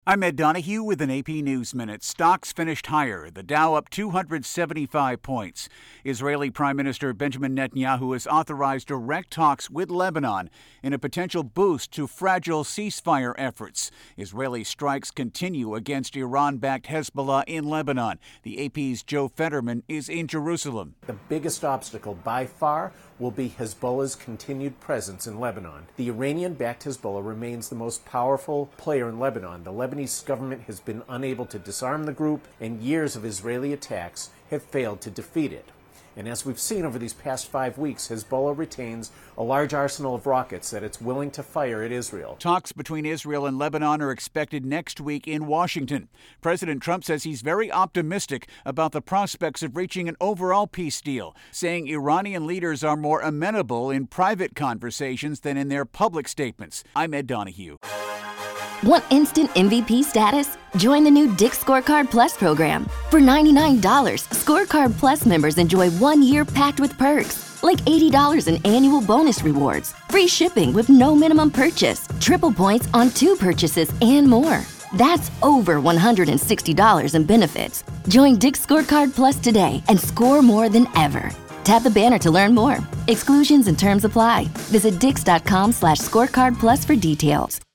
I'm Ed Donahue with an AP News Minute. Stocks finished higher, the Dow up 275 points. Israeli Prime Minister Benjamin Netanyahu has authorized direct talks with Lebanon in a potential boost to fragile ceasefire efforts. Israeli strikes continue against Iran-backed Hezbollah in Lebanon. The AP's Joe Fetterman is in Jerusalem. The biggest obstacle by far will be Hezbollah's continued presence in Lebanon. The Iranian-backed Hezbollah remains the most powerful player in Lebanon. The Lebanese government has been unable to disarm the group, and years of Israeli attacks have failed to defeat it. And as we've seen over these past 5 weeks, Hezbollah retains a large arsenal of rockets that it's willing to fire at Israel. Talks between Israel and Lebanon are expected next week in Washington. President Trump says he's very optimistic about the prospects of reaching an overall peace deal, saying Iranian leaders are more amenable in private conversations than in their public statements. I'm Ed Donahue. Want instant MVP status? Join the new Dick's Scorecard Plus program. For $99, Scorecard Plus members enjoy 1 year packed with perks, like $80 in annual bonus rewards, free shipping with no minimum purchase, triple points on 2 purchases, and more. That's over $160 in benefits. Join Dick's Scorecard Plus today and score more than ever. Tap the banner to learn more. Exclusions and terms apply. Visit dix.com/scorecard plus for details.